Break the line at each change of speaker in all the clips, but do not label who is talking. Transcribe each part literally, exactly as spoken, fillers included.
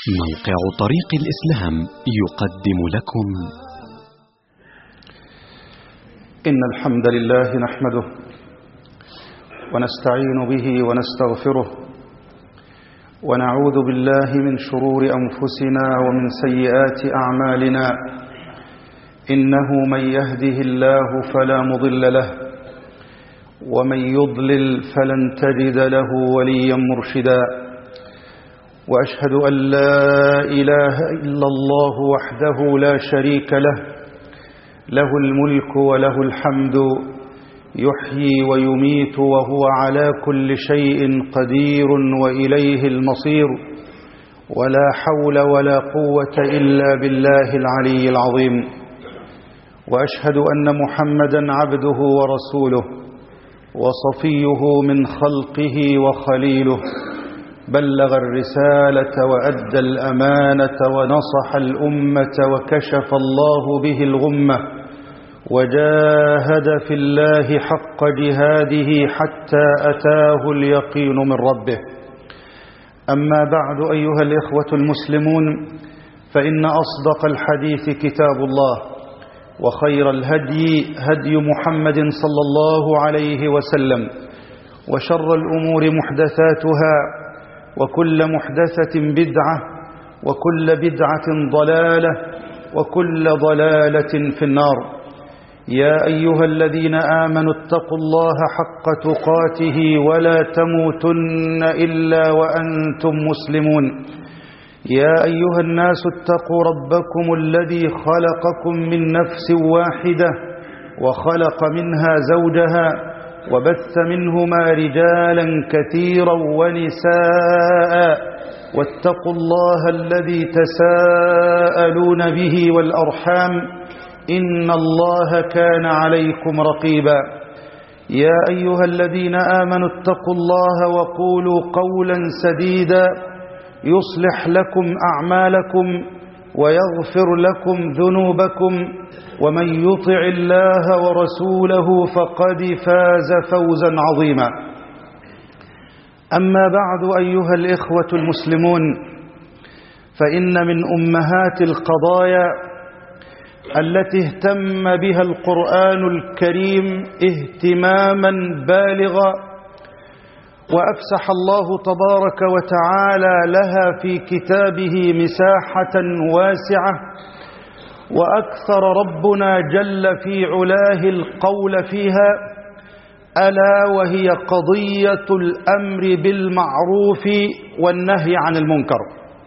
موقع طريق الإسلام يقدم لكم.
إن الحمد لله نحمده ونستعين به ونستغفره ونعوذ بالله من شرور أنفسنا ومن سيئات أعمالنا. إنه من يهده الله فلا مضل له ومن يضلل فلن تجد له وليا مرشدا. وأشهد أن لا إله إلا الله وحده لا شريك له له الملك وله الحمد يحيي ويميت وهو على كل شيء قدير وإليه المصير. ولا حول ولا قوة إلا بالله العلي العظيم. وأشهد أن محمدا عبده ورسوله وصفيه من خلقه وخليله، بلغ الرسالة وأدى الأمانة ونصح الأمة وكشف الله به الغمة، وجاهد في الله حق جهاده حتى أتاه اليقين من ربه. أما بعد أيها الإخوة المسلمون، فإن أصدق الحديث كتاب الله، وخير الهدي هدي محمد صلى الله عليه وسلم، وشر الأمور محدثاتها، وكل محدثة بدعة، وكل بدعة ضلالة، وكل ضلالة في النار. يا أيها الذين آمنوا اتقوا الله حق تقاته ولا تموتن إلا وأنتم مسلمون. يا أيها الناس اتقوا ربكم الذي خلقكم من نفس واحدة وخلق منها زوجها وبث منهما رجالا كثيرا ونساء، واتقوا الله الذي تساءلون به والأرحام إن الله كان عليكم رقيبا. يا أيها الذين آمنوا اتقوا الله وقولوا قولا سديدا يصلح لكم أعمالكم ويغفر لكم ذنوبكم، ومن يطع الله ورسوله فقد فاز فوزا عظيما. أما بعد أيها الإخوة المسلمون، فإن من أمهات القضايا التي اهتم بها القرآن الكريم اهتماما بالغا، وأفسح الله تبارك وتعالى لها في كتابه مساحة واسعة، وأكثر ربنا جل في علاه القول فيها، ألا وهي قضية الأمر بالمعروف والنهي عن المنكر.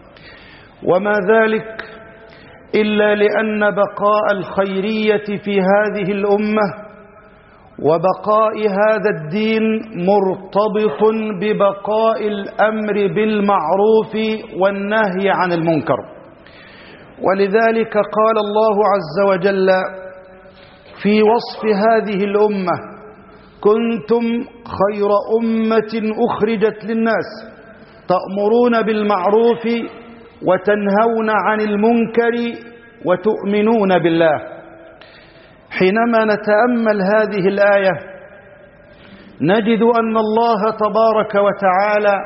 وما ذلك إلا لأن بقاء الخيرية في هذه الأمة وبقاء هذا الدين مرتبط ببقاء الأمر بالمعروف والنهي عن المنكر. ولذلك قال الله عز وجل في وصف هذه الأمة: كنتم خير أمة أخرجت للناس تأمرون بالمعروف وتنهون عن المنكر وتؤمنون بالله. حينما نتأمل هذه الآية نجد أن الله تبارك وتعالى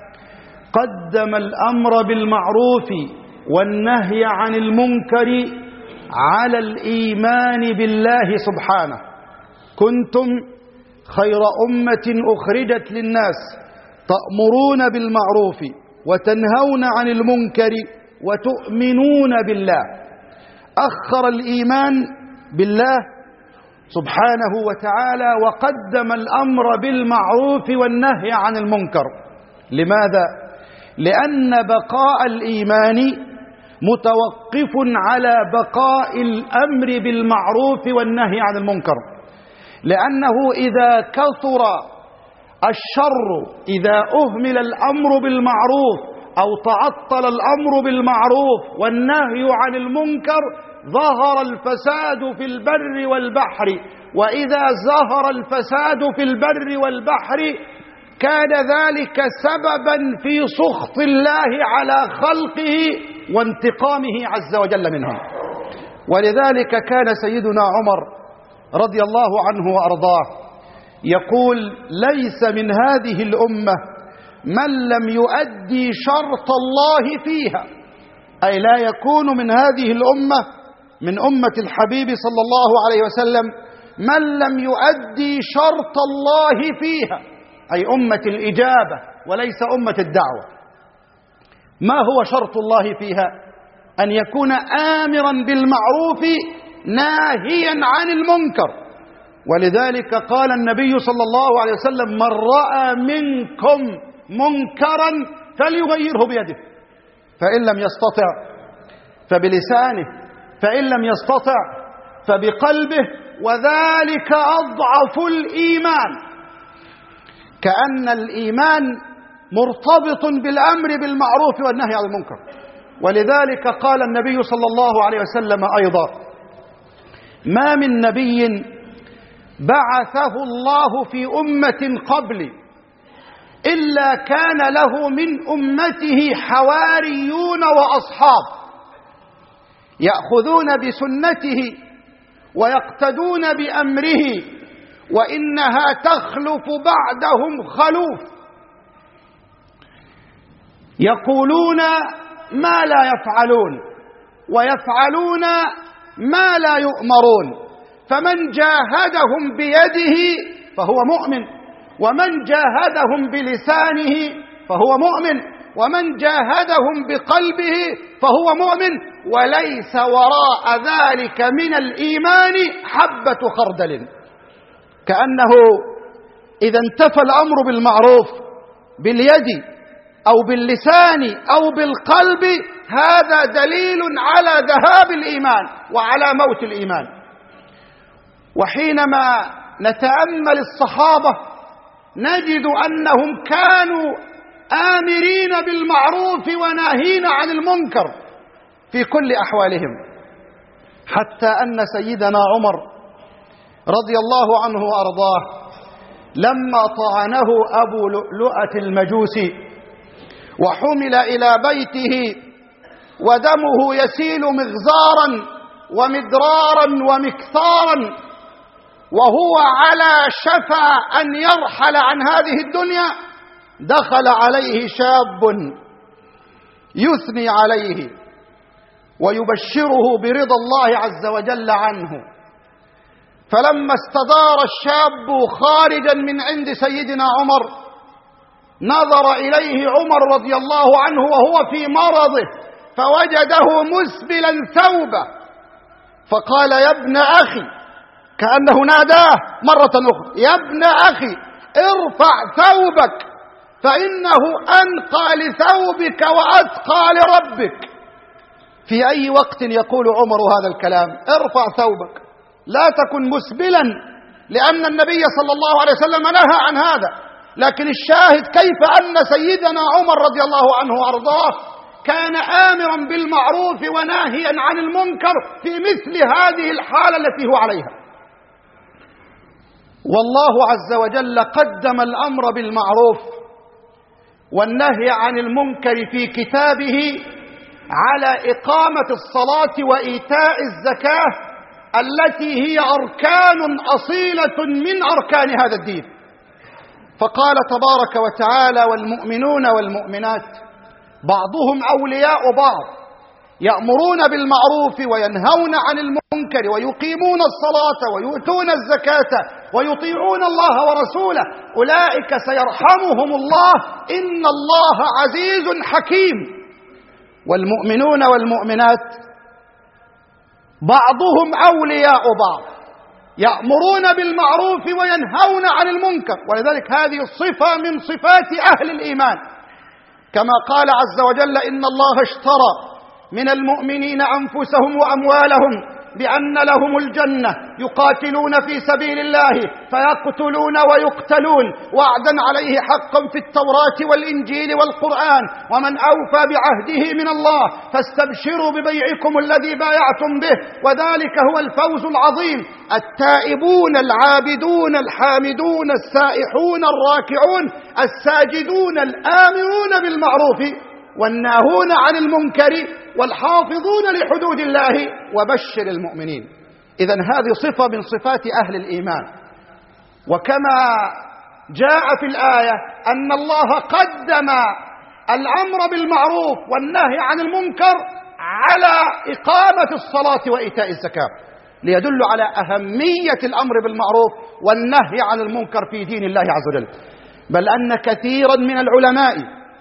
قدم الأمر بالمعروف والنهي عن المنكر على الإيمان بالله سبحانه. كنتم خير أمة أخرجت للناس تأمرون بالمعروف وتنهون عن المنكر وتؤمنون بالله. أخر الإيمان بالله سبحانه وتعالى وقدم الأمر بالمعروف والنهي عن المنكر. لماذا؟ لأن بقاء الإيمان متوقف على بقاء الأمر بالمعروف والنهي عن المنكر، لأنه إذا كثر الشر، إذا أهمل الأمر بالمعروف أو تعطل الأمر بالمعروف والنهي عن المنكر، ظهر الفساد في البر والبحر. وإذا ظهر الفساد في البر والبحر كان ذلك سببا في سخط الله على خلقه وانتقامه عز وجل منهم. ولذلك كان سيدنا عمر رضي الله عنه وأرضاه يقول: ليس من هذه الأمة من لم يؤدي شرط الله فيها أي لا يكون من هذه الأمة من أمة الحبيب صلى الله عليه وسلم من لم يؤدي شرط الله فيها، أي أمة الإجابة وليس أمة الدعوة. ما هو شرط الله فيها؟ أن يكون آمرا بالمعروف ناهيا عن المنكر. ولذلك قال النبي صلى الله عليه وسلم: من رأى منكم منكرا فليغيره بيده، فإن لم يستطع فبلسانه، فإن لم يستطع فبقلبه، وذلك أضعف الإيمان. كأن الإيمان مرتبط بالأمر بالمعروف والنهي عن المنكر. ولذلك قال النبي صلى الله عليه وسلم أيضا: ما من نبي بعثه الله في أمة قبلي إلا كان له من أمته حواريون وأصحاب يأخذون بسنته ويقتدون بأمره، وإنها تخلف بعدهم خلوف يقولون ما لا يفعلون ويفعلون ما لا يؤمرون، فمن جاهدهم بيده فهو مؤمن، ومن جاهدهم بلسانه فهو مؤمن، ومن جاهدهم بقلبه فهو مؤمن، وليس وراء ذلك من الإيمان حبة خردل. كأنه إذا انتفى الأمر بالمعروف باليد أو باللسان أو بالقلب، هذا دليل على ذهاب الإيمان وعلى موت الإيمان. وحينما نتأمل الصحابة نجد أنهم كانوا آمرين بالمعروف وناهين عن المنكر في كل أحوالهم، حتى أن سيدنا عمر رضي الله عنه وأرضاه لما طعنه أبو لؤلؤة المجوسي وحمل إلى بيته ودمه يسيل مغزارا ومدرارا ومكثارا وهو على شفا أن يرحل عن هذه الدنيا، دخل عليه شاب يثني عليه ويبشره برضا الله عز وجل عنه. فلما استدار الشاب خارجا من عند سيدنا عمر نظر إليه عمر رضي الله عنه وهو في مرضه فوجده مسبلا ثوبه، فقال: يا ابن أخي، كأنه ناداه مرة أخرى: يا ابن أخي ارفع ثوبك فإنه أنقى لثوبك وأتقى لربك. في أي وقت يقول عمر هذا الكلام؟ ارفع ثوبك، لا تكن مسبلا، لأن النبي صلى الله عليه وسلم نهى عن هذا. لكن الشاهد كيف أن سيدنا عمر رضي الله عنه وأرضاه كان آمرا بالمعروف وناهيا عن المنكر في مثل هذه الحالة التي هو عليها. والله عز وجل قدم الأمر بالمعروف والنهي عن المنكر في كتابه على إقامة الصلاة وإيتاء الزكاة التي هي أركان أصيلة من أركان هذا الدين. فقال تبارك وتعالى: والمؤمنون والمؤمنات بعضهم أولياء بعض يأمرون بالمعروف وينهون عن المنكر ويقيمون الصلاة ويؤتون الزكاة ويطيعون الله ورسوله أولئك سيرحمهم الله إن الله عزيز حكيم. والمؤمنون والمؤمنات بعضهم أولياء بعض يأمرون بالمعروف وينهون عن المنكر، ولذلك هذه الصفة من صفات أهل الإيمان، كما قال عز وجل: إن الله اشترى من المؤمنين أنفسهم وأموالهم بأن لهم الجنة يقاتلون في سبيل الله فيقتلون ويقتلون وعدا عليه حقا في التوراة والإنجيل والقرآن، ومن أوفى بعهده من الله فاستبشروا ببيعكم الذي بايعتم به وذلك هو الفوز العظيم. التائبون العابدون الحامدون السائحون الراكعون الساجدون الآمرون بالمعروف والناهون عن المنكر والحافظون لحدود الله وبشر المؤمنين. إذن هذه صفة من صفات أهل الإيمان. وكما جاء في الآية أن الله قدم الأمر بالمعروف والنهي عن المنكر على إقامة الصلاة وإيتاء الزكاة، ليدل على أهمية الأمر بالمعروف والنهي عن المنكر في دين الله عز وجل. بل أن كثيرا من العلماء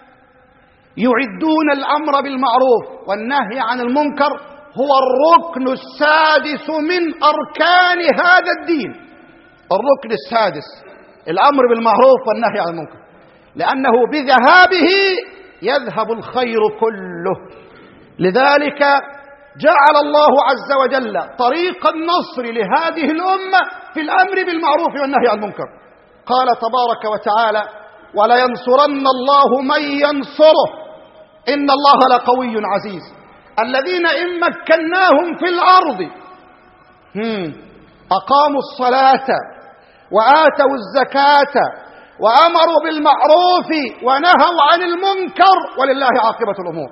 يعدون الأمر بالمعروف والنهي عن المنكر هو الركن السادس من أركان هذا الدين. الركن السادس الأمر بالمعروف والنهي عن المنكر، لأنه بذهابه يذهب الخير كله. لذلك جعل الله عز وجل طريق النصر لهذه الأمة في الأمر بالمعروف والنهي عن المنكر. قال تبارك وتعالى: ولينصرن الله من ينصره إن الله لقوي عزيز. الذين إن مكناهم في الأرض أقاموا الصلاة وآتوا الزكاة وأمروا بالمعروف ونهوا عن المنكر ولله عاقبة الأمور.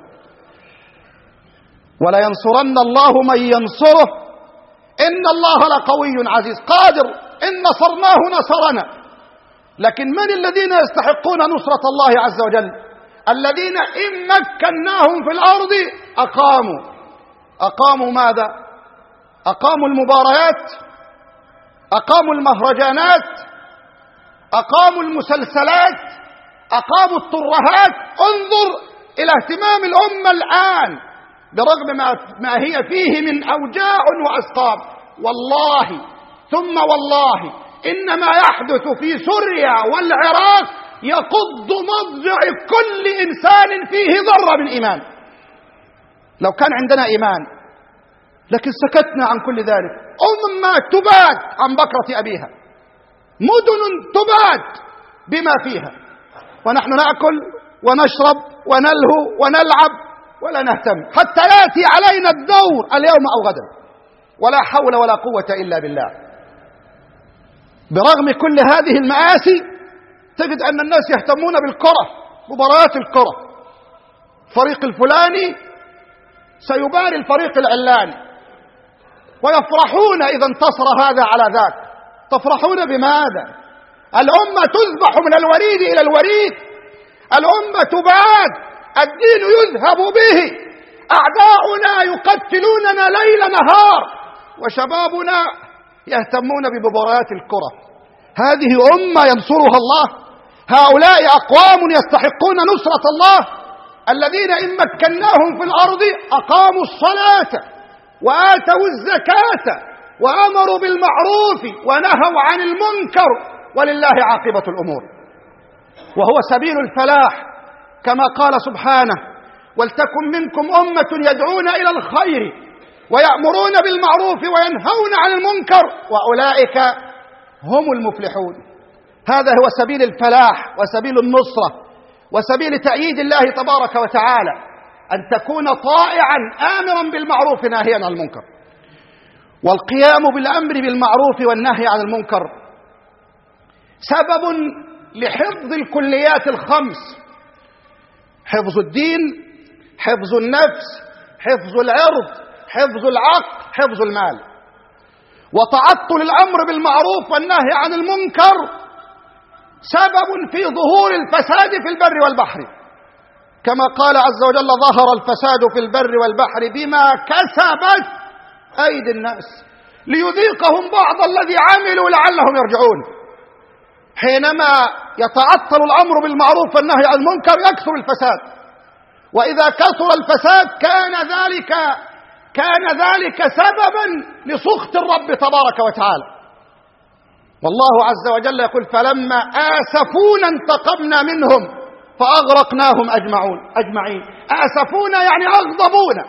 ولينصرن الله من ينصره إن الله لقوي عزيز. قادر، إن نصرناه نصرنا. لكن من الذين يستحقون نصرة الله عز وجل؟ الذين إن مكناهم في الأرض أقاموا أقاموا ماذا؟ أقاموا المباريات، أقاموا المهرجانات، أقاموا المسلسلات، أقاموا الترهات. انظر إلى اهتمام الأمة الآن برغم ما هي فيه من أوجاع وأسقام. والله ثم والله إن ما يحدث في سوريا والعراق يقض مضجع كل إنسان فيه ذرة من إيمان. لو كان عندنا إيمان لكن سكتنا عن كل ذلك. أمة تباد عن بكرة أبيها، مدن تباد بما فيها، ونحن نأكل ونشرب ونلهو ونلعب ولا نهتم حتى يأتي علينا الدور اليوم أو غدا، ولا حول ولا قوة إلا بالله. برغم كل هذه المآسي تجد أن الناس يهتمون بالكرة، مباريات الكرة. الفريق الفلاني سيباري الفريق العلاني، ويفرحون إذا انتصر هذا على ذاك. تفرحون بماذا؟ الأمة تذبح من الوريد إلى الوريد، الأمة تباد، الدين يذهب به، أعداؤنا يقتلوننا ليل نهار، وشبابنا يهتمون بمباريات الكرة. هذه أمة ينصرها الله؟ هؤلاء أقوام يستحقون نصرة الله، الذين إن مكناهم في الأرض أقاموا الصلاة وآتوا الزكاة وأمروا بالمعروف ونهوا عن المنكر ولله عاقبة الأمور. وهو سبيل الفلاح كما قال سبحانه: ولتكن منكم أمة يدعون إلى الخير ويأمرون بالمعروف وينهون عن المنكر وأولئك هم المفلحون. هذا هو سبيل الفلاح وسبيل النصرة وسبيل تأييد الله تبارك وتعالى، أن تكون طائعا آمرا بالمعروف ناهيا عن المنكر. والقيام بالأمر بالمعروف والنهي عن المنكر سبب لحفظ الكليات الخمس: حفظ الدين، حفظ النفس، حفظ العرض، حفظ العقل، حفظ المال. وتعطل الأمر بالمعروف والنهي عن المنكر سبب في ظهور الفساد في البر والبحر، كما قال عز وجل: ظهر الفساد في البر والبحر بما كسبت أيدي الناس ليذيقهم بعض الذي عملوا لعلهم يرجعون. حينما يتعطل الأمر بالمعروف والنهي عن المنكر يكثر الفساد، وإذا كثر الفساد كان ذلك كان ذلك سببا لسخط الرب تبارك وتعالى. والله عز وجل يقول: فلما آسفونا انتقمنا منهم فأغرقناهم أجمعون أجمعين. آسفونا يعني أغضبونا.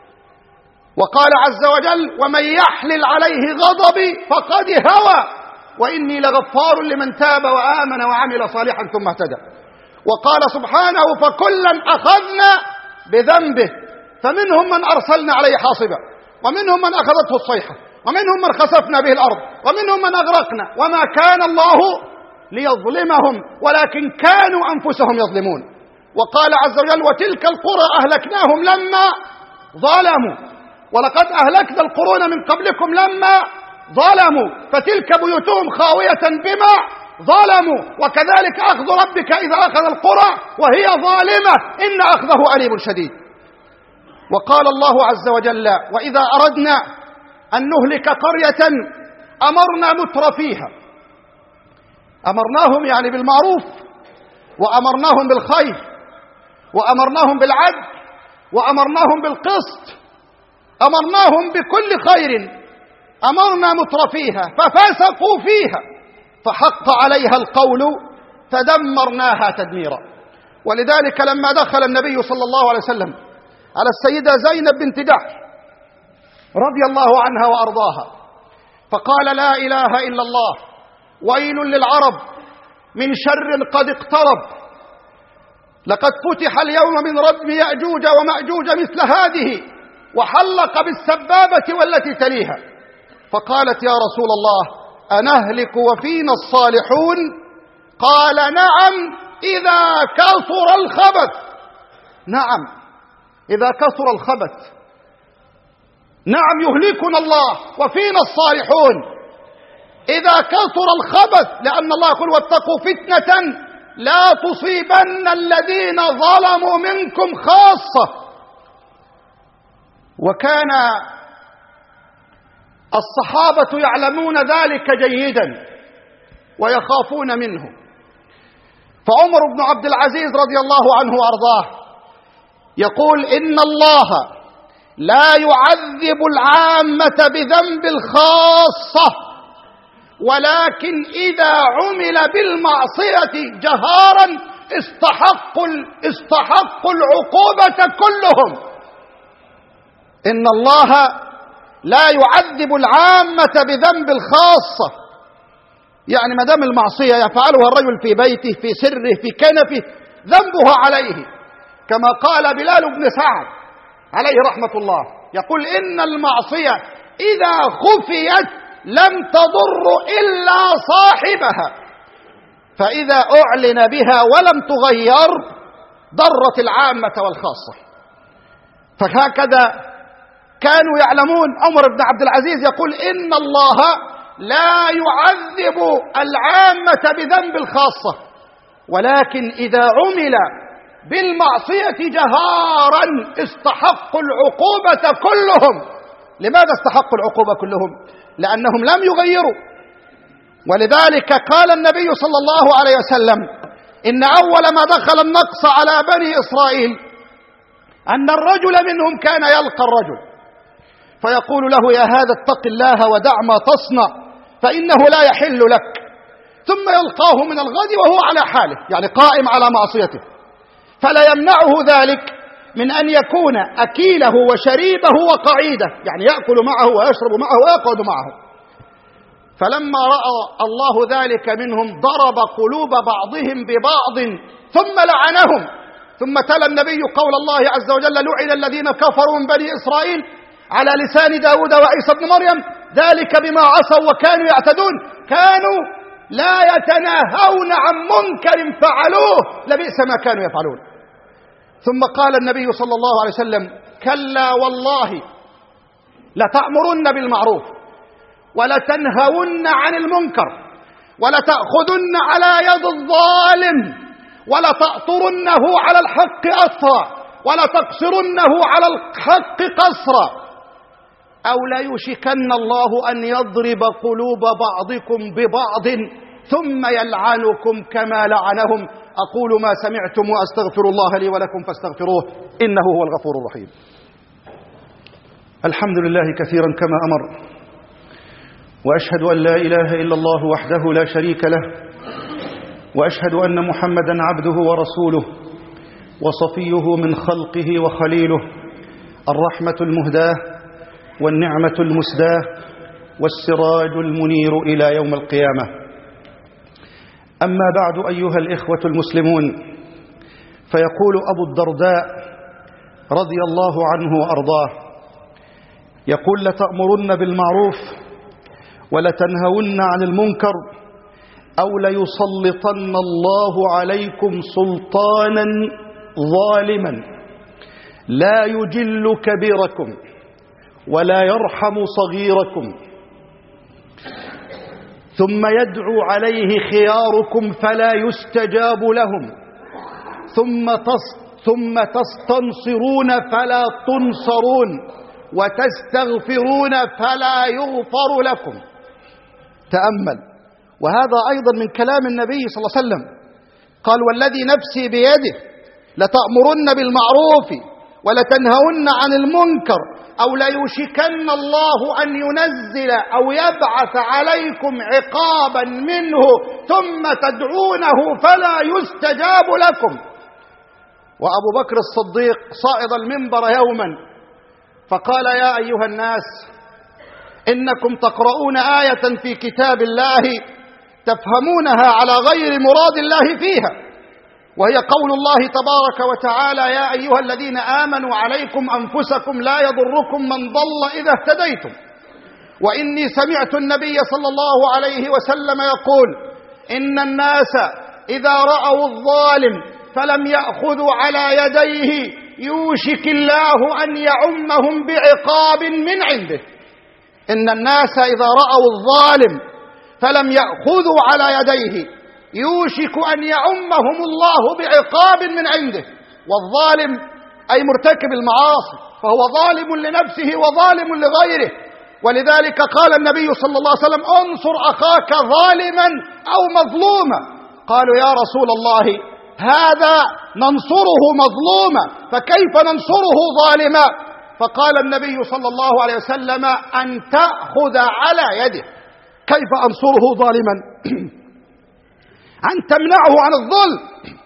وقال عز وجل: ومن يحلل عليه غضبي فقد هوى وإني لغفار لمن تاب وآمن وعمل صالحا ثم اهتدى. وقال سبحانه: فكلا أخذنا بذنبه فمنهم من أرسلنا عليه حاصبا ومنهم من أخذته الصيحة ومنهم من خسفنا به الأرض ومنهم من أغرقنا وما كان الله ليظلمهم ولكن كانوا أنفسهم يظلمون. وقال عز وجل: وتلك القرى أهلكناهم لما ظلموا ولقد أهلكنا القرون من قبلكم لما ظلموا فتلك بيوتهم خاوية بما ظلموا وكذلك أخذ ربك إذا أخذ القرى وهي ظالمة إن أخذه أليم شديد. وقال الله عز وجل: وإذا أردنا أن نهلك قرية أمرنا متر فيها. أمرناهم يعني بالمعروف، وأمرناهم بالخير، وأمرناهم بالعدل، وأمرناهم بالقسط، أمرناهم بكل خير. أمرنا متر فيها ففسقوا فيها فحق عليها القول فدمرناها تدميرا. ولذلك لما دخل النبي صلى الله عليه وسلم على السيدة زينب بنت جحش رضي الله عنها وأرضاها فقال: لا إله إلا الله، ويل للعرب من شر قد اقترب، لقد فتح اليوم من ردم يأجوج ومأجوج مثل هذه، وحلق بالسبابة والتي تليها. فقالت: يا رسول الله أنهلك وفينا الصالحون؟ قال: نعم إذا كثر الخبث. نعم إذا كثر الخبث، نعم يهلكنا الله وفينا الصالحون إذا كثر الخبث، لأن الله يقول: واتقوا فتنة لا تصيبن الذين ظلموا منكم خاصة. وكان الصحابة يعلمون ذلك جيدا ويخافون منه. فعمر بن عبد العزيز رضي الله عنه وأرضاه يقول: إن الله لا يعذب العامة بذنب الخاصة، ولكن إذا عمل بالمعصية جهارا استحقوا استحقوا العقوبة كلهم. إن الله لا يعذب العامة بذنب الخاصة، يعني ما دام المعصية يفعلها الرجل في بيته، في سره، في كنفه، ذنبها عليه، كما قال بلال بن سعد عليه رحمة الله، يقول: إن المعصية إذا خفيت لم تضر إلا صاحبها، فإذا أعلن بها ولم تغير ضرت العامة والخاصة. فهكذا كانوا يعلمون. عمر بن عبد العزيز يقول: إن الله لا يعذب العامة بذنب الخاصة، ولكن إذا عمل بالمعصية جهارا استحقوا العقوبة كلهم. لماذا استحقوا العقوبة كلهم؟ لأنهم لم يغيروا. ولذلك قال النبي صلى الله عليه وسلم: إن أول ما دخل النقص على بني إسرائيل أن الرجل منهم كان يلقى الرجل فيقول له: يا هذا اتق الله ودع ما تصنع فإنه لا يحل لك، ثم يلقاه من الغد وهو على حاله، يعني قائم على معصيته، فلا يمنعه ذلك من أن يكون أكيله وشريبه وقعيده، يعني يأكل معه ويشرب معه ويقعد معه. فلما رأى الله ذلك منهم ضرب قلوب بعضهم ببعض ثم لعنهم. ثم تلا النبي قول الله عز وجل: لعن الذين كفروا من بني إسرائيل على لسان داود وعيسى بن مريم ذلك بما عصوا وكانوا يعتدون، كانوا لا يتناهون عن منكر فعلوه لبئس ما كانوا يفعلون. ثم قال النبي صلى الله عليه وسلم: كلا والله لتأمرن بالمعروف ولتنهون عن المنكر ولتأخذن على يد الظالم ولتأطرنه على الحق أطرا ولتقصرنه على الحق قصرا، أو ليوشكن الله أن يضرب قلوب بعضكم ببعض ثم يلعنكم كما لعنهم. أقول ما سمعتم وأستغفر الله لي ولكم فاستغفروه إنه هو الغفور الرحيم. الحمد لله كثيرا كما أمر، وأشهد أن لا إله إلا الله وحده لا شريك له، وأشهد أن محمدا عبده ورسوله وصفيه من خلقه وخليله، الرحمة المهداة والنعمة المسداة والسراج المنير إلى يوم القيامة. أما بعد أيها الإخوة المسلمون، فيقول أبو الدرداء رضي الله عنه وأرضاه، يقول: لتأمرن بالمعروف ولتنهون عن المنكر أو ليسلطن الله عليكم سلطانا ظالما لا يجل كبيركم ولا يرحم صغيركم، ثم يدعو عليه خياركم فلا يستجاب لهم، ثم ثم تستنصرون فلا تنصرون وتستغفرون فلا يغفر لكم. تأمل. وهذا أيضا من كلام النبي صلى الله عليه وسلم، قال: والذي نفسي بيده لتأمرن بالمعروف ولتنهون عن المنكر أو ليوشكن الله أن ينزل أو يبعث عليكم عقابا منه ثم تدعونه فلا يستجاب لكم. وأبو بكر الصديق صعد المنبر يوما فقال: يا أيها الناس، إنكم تقرؤون آية في كتاب الله تفهمونها على غير مراد الله فيها، وهي قول الله تبارك وتعالى: يا أيها الذين آمنوا عليكم أنفسكم لا يضركم من ضل إذا اهتديتم. وإني سمعت النبي صلى الله عليه وسلم يقول: إن الناس إذا رأوا الظالم فلم يأخذوا على يديه يوشك الله أن يعمهم بعقاب من عنده. إن الناس إذا رأوا الظالم فلم يأخذوا على يديه يوشك أن يعمهم الله بعقاب من عنده. والظالم أي مرتكب المعاصي، فهو ظالم لنفسه وظالم لغيره. ولذلك قال النبي صلى الله عليه وسلم: انصر أخاك ظالما أو مظلوما. قالوا: يا رسول الله، هذا ننصره مظلوما فكيف ننصره ظالما؟ فقال النبي صلى الله عليه وسلم: أن تأخذ على يده. كيف أنصره ظالما؟ أن تمنعه عن الظلم،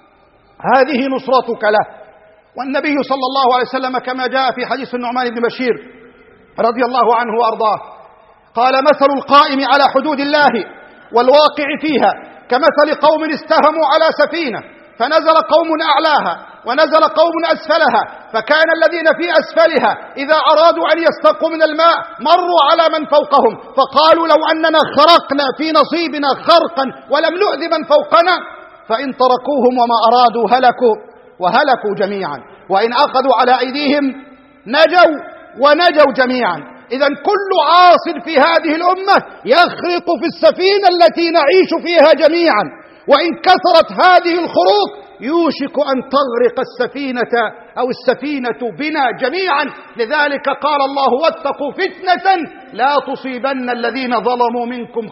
هذه نصرتك له. والنبي صلى الله عليه وسلم كما جاء في حديث النعمان بن بشير رضي الله عنه وأرضاه قال: مثل القائم على حدود الله والواقع فيها كمثل قوم استهموا على سفينة فنزل قوم أعلاها ونزل قوم أسفلها، فكان الذين في أسفلها إذا أرادوا أن يستقوا من الماء مروا على من فوقهم فقالوا: لو أننا خرقنا في نصيبنا خرقا ولم نؤذ من فوقنا. فإن تركوهم وما أرادوا هلكوا وهلكوا جميعا، وإن أخذوا على أيديهم نجوا ونجوا جميعا. إذن كل عاص في هذه الأمة يخرق في السفينة التي نعيش فيها جميعا، وإن كثرت هذه الخروق يوشك أن تغرق السفينة أو السفينة بنا جميعا. لذلك قال الله: واتقوا فتنة لا تصيبن الذين ظلموا منكم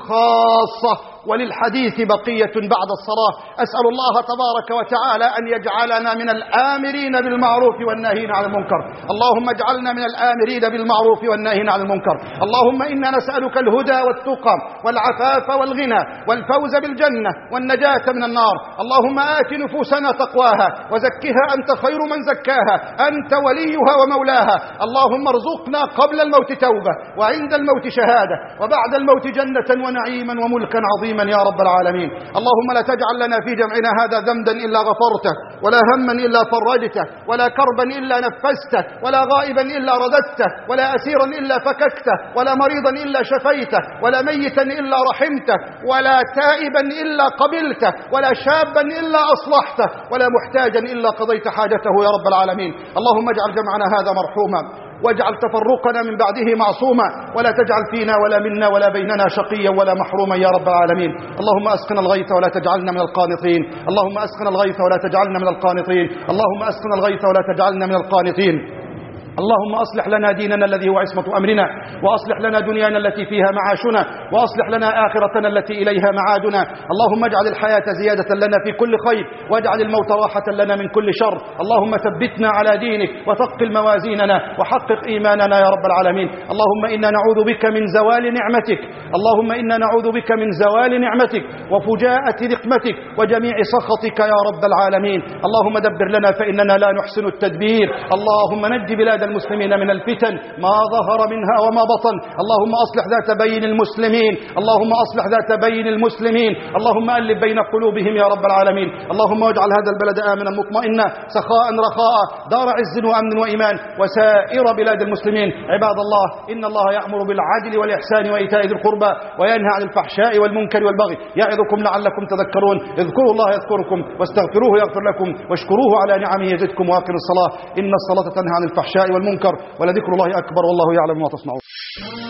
خاصة. وللحديث بقية بعد الصلاة. أسأل الله تبارك وتعالى أن يجعلنا من الآمرين بالمعروف والناهين عن المنكر. اللهم اجعلنا من الآمرين بالمعروف والناهين عن المنكر. اللهم إنا نسألك الهدى والتقى والعفاف والغنى والفوز بالجنة والنجاة من النار. اللهم آت نفوسنا تقواها وزكها أنت خير من زكاها، أنت وليها ومولاها. اللهم ارزقنا قبل الموت توبة وعند الموت شهادة وبعد الموت جنة ونعيما وملكا عظيما يا رب العالمين. اللهم لا تجعل لنا في جمعنا هذا ذنبا إلا غفرته، ولا هما إلا فرجته، ولا كربا إلا نفسته، ولا غائبا إلا رددته، ولا أسيرا إلا فككته، ولا مريضا إلا شفيته، ولا ميتا إلا رحمته، ولا تائبا إلا قبلته، ولا شابا إلا أصلحته، ولا محتاجا إلا قضيت حاجته يا رب العالمين. اللهم اجعل جمعنا هذا مرحوما، واجعل تفرقنا من بعده معصوما، ولا تجعل فينا ولا منا ولا بيننا شقيا ولا محروما يا رب العالمين. اللهم أسقنا الغيث ولا تجعلنا من القانطين. اللهم أسقنا الغيث ولا تجعلنا من القانطين. اللهم أسقنا الغيث ولا تجعلنا من القانطين. اللهم أصلح لنا ديننا الذي هو عصمة أمرنا، وأصلح لنا دنيانا التي فيها معاشنا، وأصلح لنا آخرتنا التي إليها معادنا. اللهم اجعل الحياة زيادة لنا في كل خير، واجعل الموت راحة لنا من كل شر. اللهم ثبتنا على دينك وثقل موازيننا وحقق إيماننا يا رب العالمين. اللهم إنا نعوذ بك من زوال نعمتك، اللهم إنا نعوذ بك من زوال نعمتك وفجاءة نقمتك وجميع سخطك يا رب العالمين. اللهم دبر لنا فإننا لا نحسن التدبير. اللهم نج بلاد المسلمين من الفتن ما ظهر منها وما بطن. اللهم أصلح ذات بين المسلمين، اللهم أصلح ذات بين المسلمين، اللهم ألف بين قلوبهم يا رب العالمين. اللهم اجعل هذا البلد آمنا مطمئنا سخاء رخاء دار عز وأمن وإيمان وسائر بلاد المسلمين. عباد الله، إن الله يأمر بالعدل والإحسان وإيتاء ذي القربى وينهى عن الفحشاء والمنكر والبغي يعظكم لعلكم تذكرون. اذكروا الله يذكركم واستغفروه يغفر لكم واشكروه على نعمه يزدكم وأقيموا الصلاة إن الصلاة تنهى عن الفحشاء والمنكر ولذكر الله أكبر والله يعلم ما تصنعون.